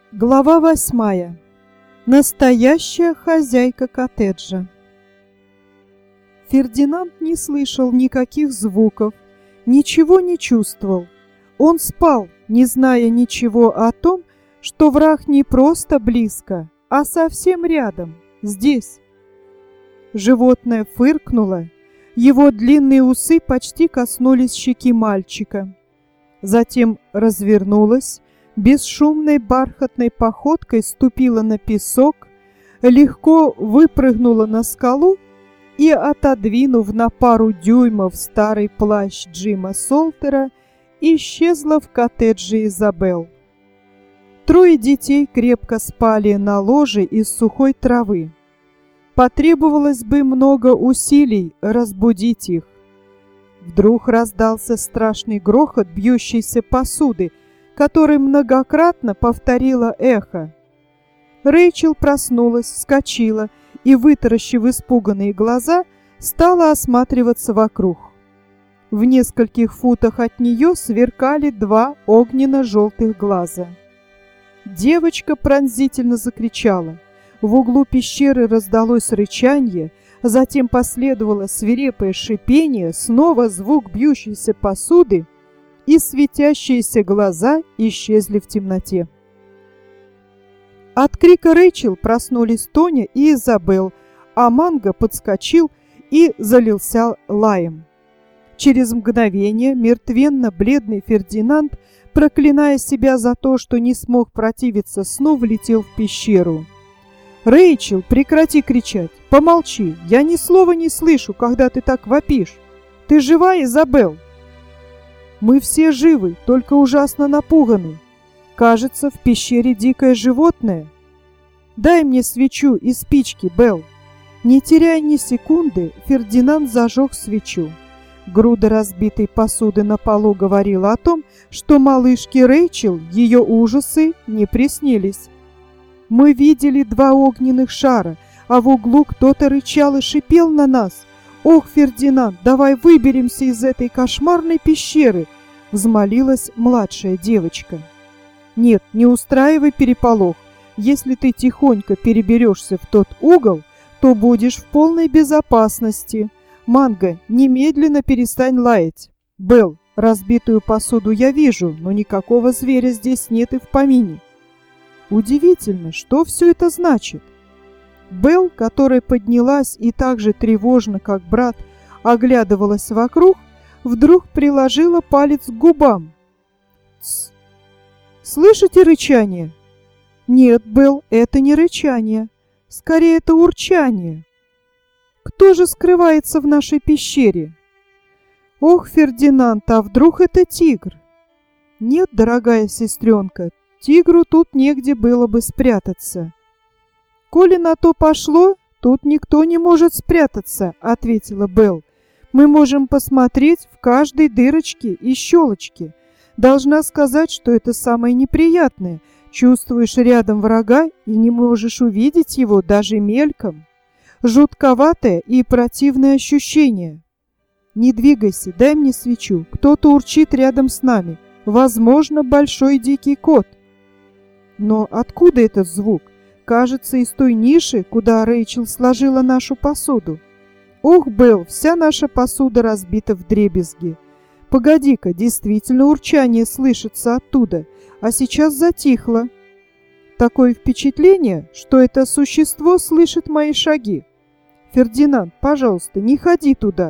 Глава 8. Настоящая хозяйка коттеджа. Фердинанд не слышал никаких звуков, ничего не чувствовал. Он спал, не зная ничего о том, что враг не просто близко, а совсем рядом, здесь. Животное фыркнуло, его длинные усы почти коснулись щеки мальчика. Затем развернулось, бесшумной бархатной походкой ступила на песок, легко выпрыгнула на скалу и, отодвинув на пару дюймов старый плащ Джима Солтера, исчезла в коттедже Изабелл. Трое детей крепко спали на ложе из сухой травы. Потребовалось бы много усилий разбудить их. Вдруг раздался страшный грохот бьющейся посуды, который многократно повторило эхо. Рэйчел проснулась, вскочила и, вытаращив испуганные глаза, стала осматриваться вокруг. В нескольких футах от нее сверкали два огненно-желтых глаза. Девочка пронзительно закричала. В углу пещеры раздалось рычанье, затем последовало свирепое шипение, снова звук бьющейся посуды, и светящиеся глаза исчезли в темноте. От крика Рэйчел проснулись Тоня и Изабелл, а Манго подскочил и залился лаем. Через мгновение мертвенно-бледный Фердинанд, проклиная себя за то, что не смог противиться сну, влетел в пещеру. «Рэйчел, прекрати кричать! Помолчи! Я ни слова не слышу, когда ты так вопишь! Ты жива, Изабелл?» «Мы все живы, только ужасно напуганы. Кажется, в пещере дикое животное. Дай мне свечу и спички, Белл». Не теряя ни секунды, Фердинанд зажег свечу. Груда разбитой посуды на полу говорила о том, что малышке Рэйчел ее ужасы не приснились. «Мы видели два огненных шара, а в углу кто-то рычал и шипел на нас. Ох, Фердинанд, давай выберемся из этой кошмарной пещеры!» — взмолилась младшая девочка. «Нет, не устраивай переполох. Если ты тихонько переберешься в тот угол, то будешь в полной безопасности. Манго, немедленно перестань лаять. Белл, разбитую посуду я вижу, но никакого зверя здесь нет и в помине». Удивительно, что все это значит. Белл, которая поднялась и так же тревожно, как брат, оглядывалась вокруг, вдруг приложила палец к губам. «Тсс! Слышите рычание?» «Нет, Белл, это не рычание. Скорее, это урчание. Кто же скрывается в нашей пещере?» «Ох, Фердинанд, а вдруг это тигр?» «Нет, дорогая сестренка, тигру тут негде было бы спрятаться». «Коли на то пошло, тут никто не может спрятаться», — ответила Белл. «Мы можем посмотреть в каждой дырочке и щелочке. Должна сказать, что это самое неприятное. Чувствуешь рядом врага и не можешь увидеть его даже мельком. Жутковатое и противное ощущение. Не двигайся, дай мне свечу. Кто-то урчит рядом с нами. Возможно, большой дикий кот». «Но откуда этот звук? Кажется, из той ниши, куда Рэйчел сложила нашу посуду. Ох, Белл, вся наша посуда разбита вдребезги. Погоди-ка, действительно урчание слышится оттуда, а сейчас затихло. Такое впечатление, что это существо слышит мои шаги. Фердинанд, пожалуйста, не ходи туда».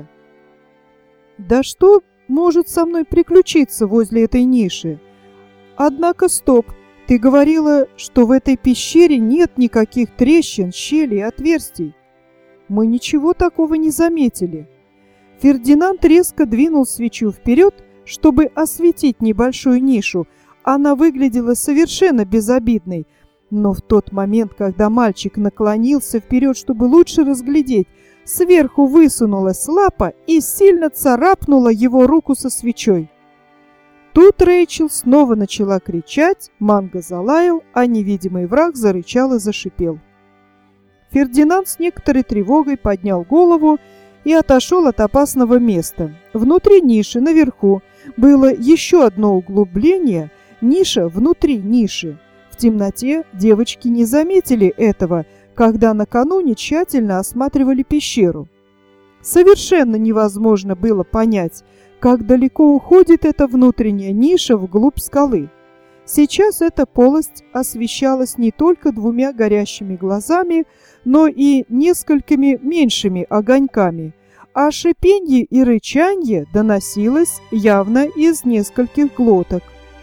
«Да что может со мной приключиться возле этой ниши? Однако стоп. Ты говорила, что в этой пещере нет никаких трещин, щелей, отверстий. Мы ничего такого не заметили». Фердинанд резко двинул свечу вперед, чтобы осветить небольшую нишу. Она выглядела совершенно безобидной. Но в тот момент, когда мальчик наклонился вперед, чтобы лучше разглядеть, сверху высунулась лапа и сильно царапнула его руку со свечой. Тут Рэйчел снова начала кричать, Манго залаял, а невидимый враг зарычал и зашипел. Фердинанд с некоторой тревогой поднял голову и отошел от опасного места. Внутри ниши, наверху, было еще одно углубление, ниша внутри ниши. В В темноте девочки не заметили этого, когда накануне тщательно осматривали пещеру. Совершенно невозможно было понять, как далеко уходит эта внутренняя ниша вглубь скалы. Сейчас эта полость освещалась не только двумя горящими глазами, но и несколькими меньшими огоньками, а шипенье и рычанье доносилось явно из нескольких глоток.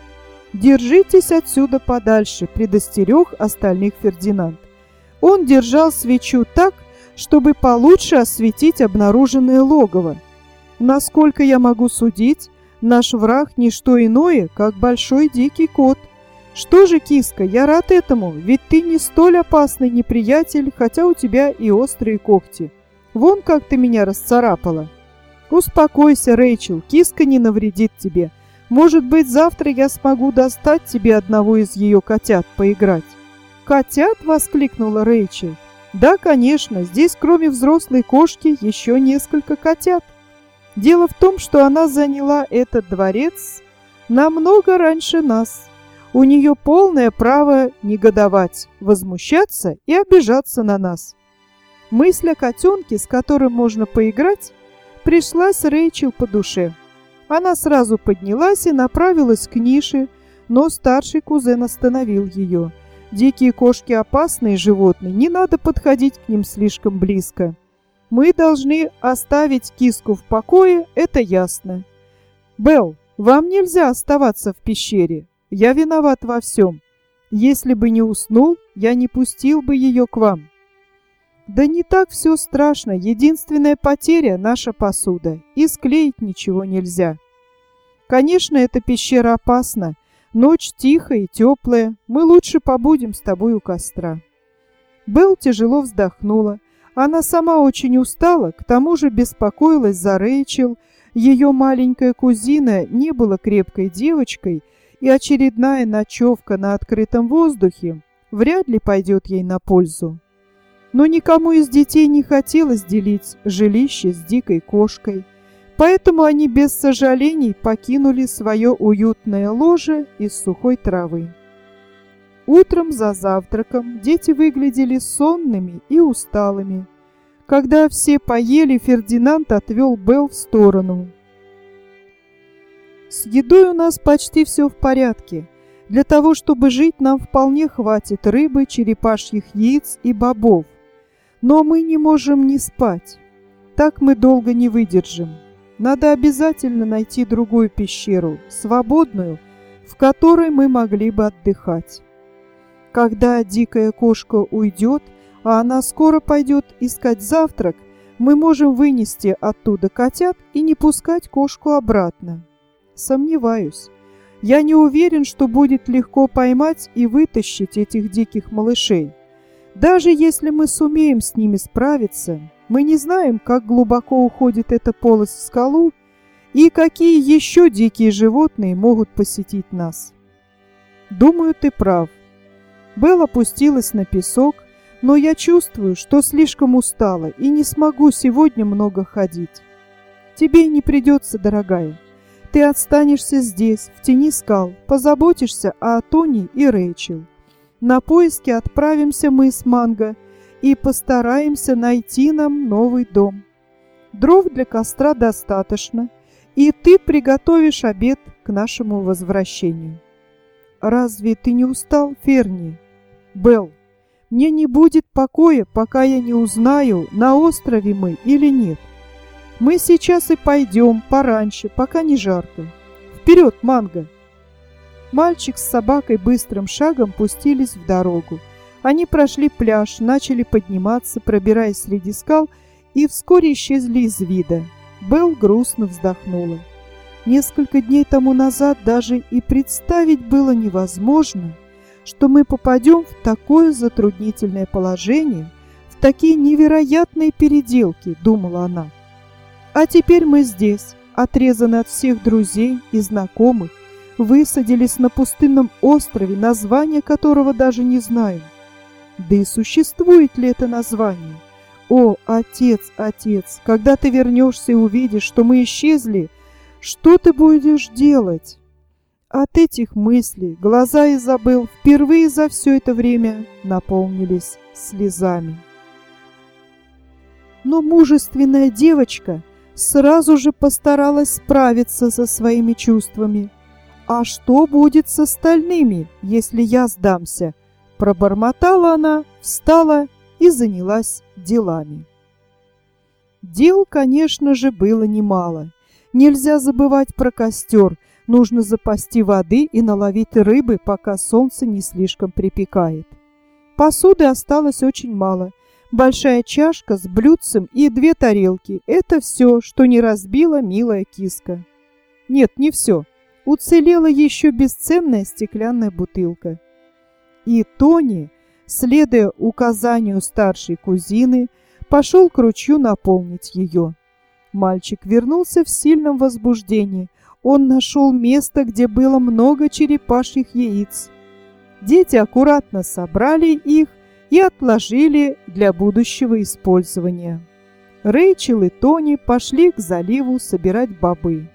«Держитесь отсюда подальше», — предостерег остальных Фердинанд. Он держал свечу так, чтобы получше осветить обнаруженное логово. Насколько я могу судить, наш враг не что иное, как большой дикий кот. Что же, киска, я рад этому, ведь ты не столь опасный неприятель, хотя у тебя и острые когти. Вон как ты меня расцарапала. Успокойся, Рэйчел, киска не навредит тебе. Может быть, завтра я смогу достать тебе одного из ее котят поиграть. «Котят?» — воскликнула Рэйчел. «Да, конечно, здесь кроме взрослой кошки еще несколько котят. Дело в том, что она заняла этот дворец намного раньше нас. У нее полное право негодовать, возмущаться и обижаться на нас». Мысль о котенке, с которым можно поиграть, пришлась Рэйчел по душе. Она сразу поднялась и направилась к нише, но старший кузен остановил ее. «Дикие кошки — опасные животные, не надо подходить к ним слишком близко. Мы должны оставить киску в покое, это ясно. Белл, вам нельзя оставаться в пещере. Я виноват во всем. Если бы не уснул, я не пустил бы ее к вам». «Да не так все страшно. Единственная потеря — наша посуда. И склеить ничего нельзя. Конечно, эта пещера опасна. Ночь тихая и теплая. Мы лучше побудем с тобой у костра». Белл тяжело вздохнула. Она сама очень устала, к тому же беспокоилась за Рэйчел. Ее маленькая кузина не была крепкой девочкой, и очередная ночевка на открытом воздухе вряд ли пойдет ей на пользу. Но никому из детей не хотелось делить жилище с дикой кошкой, поэтому они без сожалений покинули свое уютное ложе из сухой травы. Утром за завтраком дети выглядели сонными и усталыми. Когда все поели, Фердинанд отвел Белл в сторону. «С едой у нас почти все в порядке. Для того, чтобы жить, нам вполне хватит рыбы, черепашьих яиц и бобов. Но мы не можем не спать. Так мы долго не выдержим. Надо обязательно найти другую пещеру, свободную, в которой мы могли бы отдыхать. Когда дикая кошка уйдет, а она скоро пойдет искать завтрак, мы можем вынести оттуда котят и не пускать кошку обратно. Сомневаюсь. Я не уверен, что будет легко поймать и вытащить этих диких малышей. Даже если мы сумеем с ними справиться, мы не знаем, как глубоко уходит эта полость в скалу и какие еще дикие животные могут посетить нас. Думаю, ты прав. Белл опустилась на песок, но я чувствую, что слишком устала и не смогу сегодня много ходить. Тебе и не придется, дорогая. Ты останешься здесь, в тени скал, позаботишься о Тони и Рэйчел. На поиски отправимся мы с Манго и постараемся найти нам новый дом. Дров для костра достаточно, и ты приготовишь обед к нашему возвращению. Разве ты не устал, Ферни? Белл, мне не будет покоя, пока я не узнаю, на острове мы или нет. Мы сейчас и пойдем пораньше, пока не жарко. Вперед, Манго! Мальчик с собакой быстрым шагом пустились в дорогу. Они прошли пляж, начали подниматься, пробираясь среди скал, и вскоре исчезли из вида. Белл грустно вздохнула. Несколько дней тому назад даже и представить было невозможно, что мы попадем в такое затруднительное положение, в такие невероятные переделки, думала она. А теперь мы здесь, отрезаны от всех друзей и знакомых, высадились на пустынном острове, название которого даже не знаем. Да и существует ли это название? О, отец, отец, когда ты вернешься и увидишь, что мы исчезли, что ты будешь делать? От этих мыслей глаза Изабель впервые за все это время наполнились слезами. Но мужественная девочка сразу же постаралась справиться со своими чувствами. «А что будет с остальными, если я сдамся?» Пробормотала она, встала и занялась делами. Дел, конечно же, было немало. Нельзя забывать про костер. Нужно запасти воды и наловить рыбы, пока солнце не слишком припекает. Посуды осталось очень мало. Большая чашка с блюдцем и 2 тарелки – это все, что не разбила милая киска. Нет, не все. Уцелела еще бесценная стеклянная бутылка. И Тони, следуя указанию старшей кузины, пошел к ручью наполнить ее. Мальчик вернулся в сильном возбуждении. Он нашел место, где было много черепашьих яиц. Дети аккуратно собрали их и отложили для будущего использования. Рэйчел и Тони пошли к заливу собирать бобы.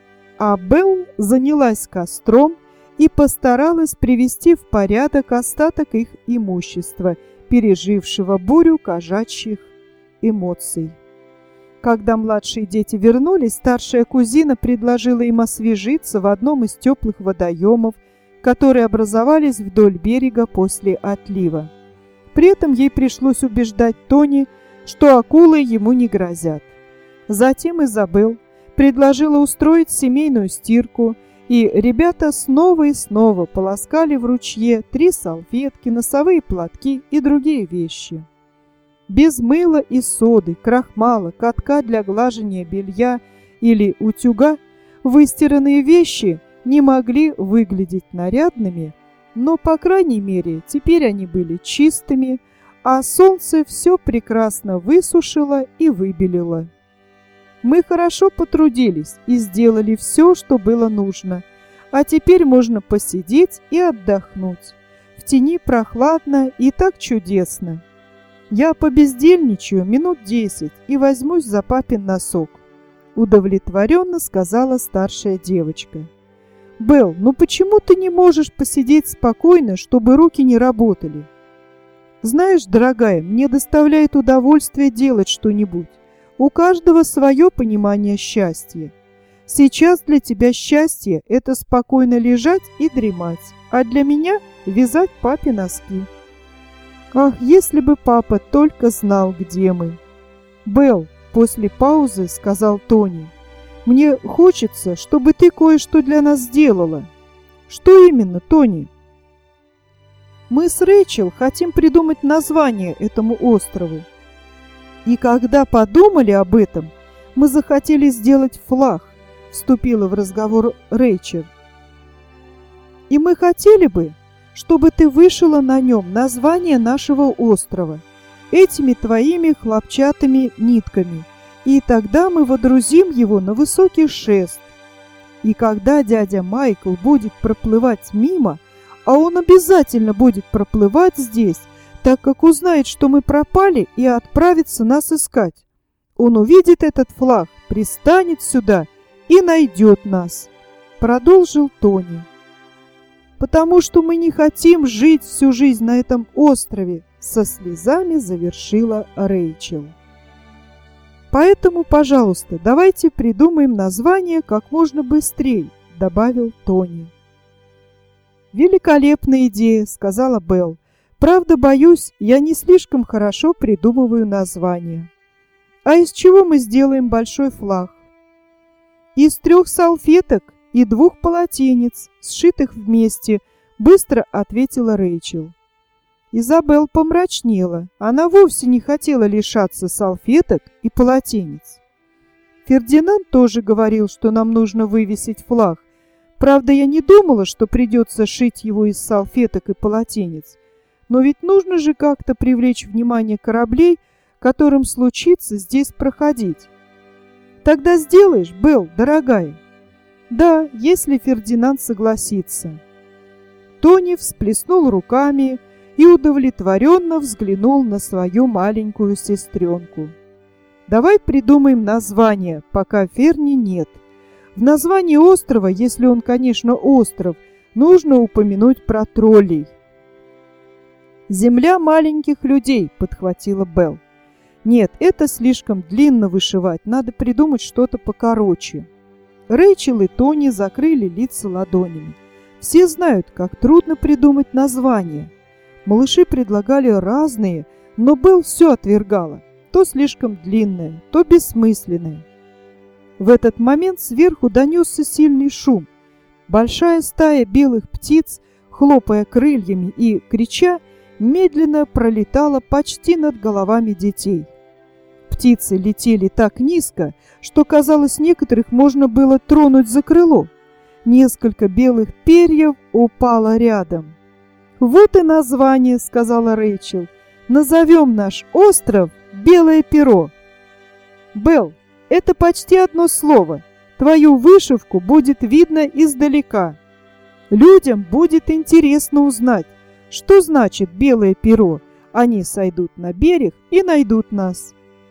А Белл занялась костром и постаралась привести в порядок остаток их имущества, пережившего бурю кошачьих эмоций. Когда младшие дети вернулись, старшая кузина предложила им освежиться в одном из теплых водоемов, которые образовались вдоль берега после отлива. При этом ей пришлось убеждать Тони, что акулы ему не грозят. Затем Изабель предложила устроить семейную стирку, и ребята снова и снова полоскали в ручье 3 салфетки, носовые платки и другие вещи. Без мыла и соды, крахмала, катка для глажения белья или утюга выстиранные вещи не могли выглядеть нарядными, но, по крайней мере, теперь они были чистыми, а солнце все прекрасно высушило и выбелило. Мы хорошо потрудились и сделали все, что было нужно, а теперь можно посидеть и отдохнуть. В тени прохладно и так чудесно. Я побездельничаю минут 10 и возьмусь за папин носок, удовлетворенно сказала старшая девочка. Белл, ну почему ты не можешь посидеть спокойно, чтобы руки не работали? Знаешь, дорогая, мне доставляет удовольствие делать что-нибудь. У каждого свое понимание счастья. Сейчас для тебя счастье – это спокойно лежать и дремать, а для меня – вязать папе носки. Ах, если бы папа только знал, где мы. Белл, после паузы сказал Тони, мне хочется, чтобы ты кое-что для нас сделала. Что именно, Тони? Мы с Рэйчел хотим придумать название этому острову. И когда подумали об этом, мы захотели сделать флаг, вступила в разговор Рэйчел. И мы хотели бы, чтобы ты вышила на нем название нашего острова этими твоими хлопчатыми нитками, и тогда мы водрузим его на высокий шест. И когда дядя Майкл будет проплывать мимо, а он обязательно будет проплывать здесь, так как узнает, что мы пропали, и отправится нас искать, он увидит этот флаг, пристанет сюда и найдет нас, продолжил Тони. Потому что мы не хотим жить всю жизнь на этом острове, со слезами завершила Рэйчел. Поэтому, пожалуйста, давайте придумаем название как можно быстрее, добавил Тони. Великолепная идея, сказала Белл. Правда, боюсь, я не слишком хорошо придумываю название. А из чего мы сделаем большой флаг? Из 3 салфеток и 2 полотенец, сшитых вместе, быстро ответила Рэйчел. Изабель помрачнела. Она вовсе не хотела лишаться салфеток и полотенец. Фердинанд тоже говорил, что нам нужно вывесить флаг. Правда, я не думала, что придется шить его из салфеток и полотенец. Но ведь нужно же как-то привлечь внимание кораблей, которым случится здесь проходить. Тогда сделаешь, Белл, дорогая? Да, если Фердинанд согласится. Тони всплеснул руками и удовлетворенно взглянул на свою маленькую сестренку. Давай придумаем название, пока Ферни нет. В названии острова, если он, конечно, остров, нужно упомянуть про троллей. «Земля маленьких людей», — подхватила Белл. «Нет, это слишком длинно вышивать, надо придумать что-то покороче». Рэйчел и Тони закрыли лица ладонями. Все знают, как трудно придумать название. Малыши предлагали разные, но Белл все отвергала. То слишком длинное, то бессмысленное. В этот момент сверху донесся сильный шум. Большая стая белых птиц, хлопая крыльями и крича, медленно пролетала почти над головами детей. Птицы летели так низко, что, казалось, некоторых можно было тронуть за крыло. Несколько белых перьев упало рядом. «Вот и название», — сказала Рэйчел. «Назовем наш остров Белое перо». «Белл, это почти одно слово. Твою вышивку будет видно издалека. Людям будет интересно узнать, что значит белое перо. Они сойдут на берег и найдут нас».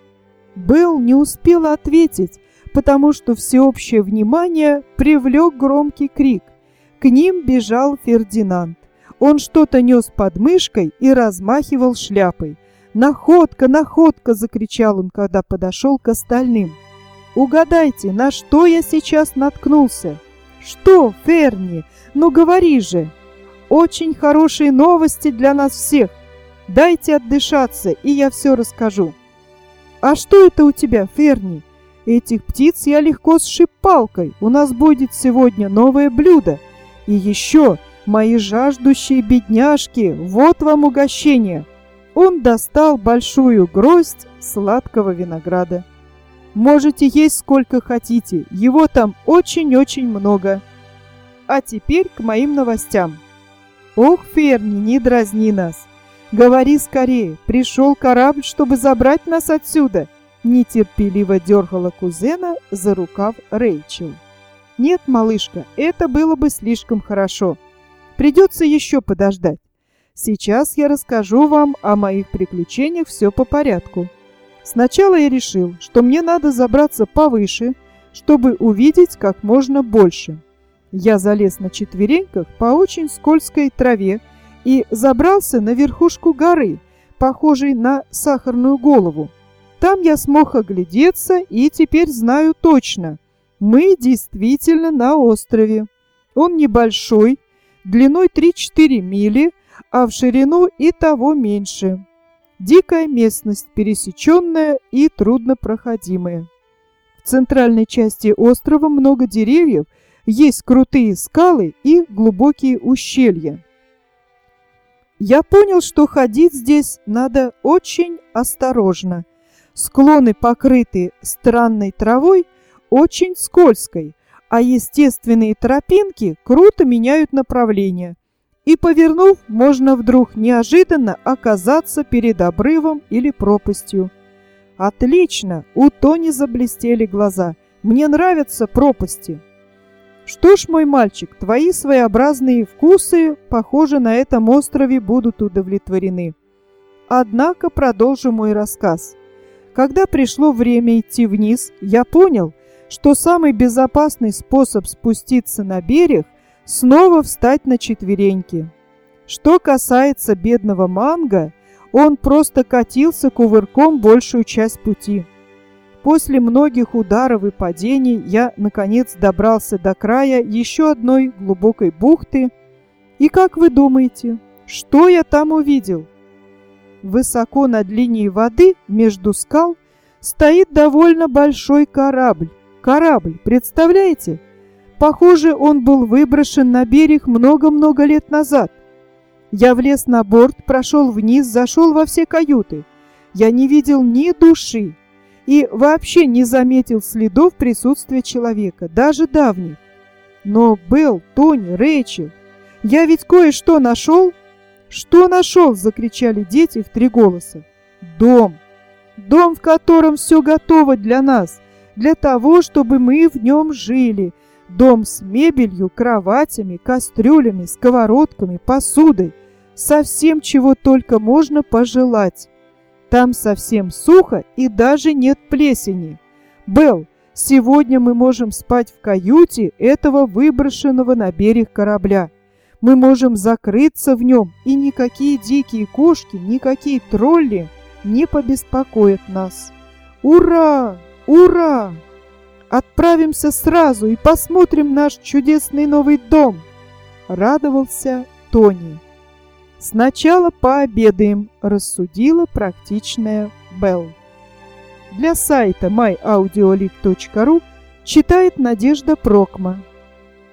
Белл не успела ответить, потому что всеобщее внимание привлек громкий крик. К ним бежал Фердинанд. Он что-то нес под мышкой и размахивал шляпой. «Находка! Находка!» — закричал он, когда подошел к остальным. «Угадайте, на что я сейчас наткнулся?» «Что, Ферни? Ну говори же!» «Очень хорошие новости для нас всех. Дайте отдышаться, и я все расскажу». «А что это у тебя, Ферни? Этих птиц я легко сшиб палкой. У нас будет сегодня новое блюдо. И еще, мои жаждущие бедняжки, вот вам угощение». Он достал большую гроздь сладкого винограда. «Можете есть сколько хотите, его там очень-очень много. А теперь к моим новостям». «Ох, Ферни, не дразни нас. Говори скорее, пришел корабль, чтобы забрать нас отсюда», — нетерпеливо дергала кузена за рукав Рэйчел. «Нет, малышка, это было бы слишком хорошо. Придется еще подождать. Сейчас я расскажу вам о моих приключениях все по порядку. Сначала я решил, что мне надо забраться повыше, чтобы увидеть как можно больше. Я залез на четвереньках по очень скользкой траве и забрался на верхушку горы, похожей на сахарную голову. Там я смог оглядеться и теперь знаю точно. Мы действительно на острове. Он небольшой, длиной 3-4 мили, а в ширину и того меньше. Дикая местность, пересеченная и труднопроходимая. В центральной части острова много деревьев, есть крутые скалы и глубокие ущелья. Я понял, что ходить здесь надо очень осторожно. Склоны покрыты странной травой, очень скользкой, а естественные тропинки круто меняют направление. И, повернув, можно вдруг неожиданно оказаться перед обрывом или пропастью. «Отлично!» — у Тони заблестели глаза. «Мне нравятся пропасти». «Что ж, мой мальчик, твои своеобразные вкусы, похоже, на этом острове будут удовлетворены. Однако продолжу мой рассказ. Когда пришло время идти вниз, я понял, что самый безопасный способ спуститься на берег — снова встать на четвереньки. Что касается бедного Манго, он просто катился кувырком большую часть пути. После многих ударов и падений я, наконец, добрался до края еще одной глубокой бухты. И как вы думаете, что я там увидел? Высоко над линией воды, между скал, стоит довольно большой корабль. Корабль, представляете? Похоже, он был выброшен на берег много-много лет назад. Я влез на борт, прошел вниз, зашел во все каюты. Я не видел ни души и вообще не заметил следов присутствия человека, даже давних. Но Белл, Тони, Рэйчел, я ведь кое-что нашел. «Что нашел?» — закричали дети в три голоса. «Дом. Дом, в котором все готово для нас, для того, чтобы мы в нем жили. Дом с мебелью, кроватями, кастрюлями, сковородками, посудой, со всем, чего только можно пожелать. Там совсем сухо и даже нет плесени. Белл, Сегодня мы можем спать в каюте этого выброшенного на берег корабля. Мы можем закрыться в нем, и никакие дикие кошки, никакие тролли не побеспокоят нас. Ура! Ура! Отправимся сразу и посмотрим наш чудесный новый дом!» — радовался Тони. «Сначала пообедаем», — рассудила практичная Белл. Для сайта myaudiolib.ru читает Надежда Прокма.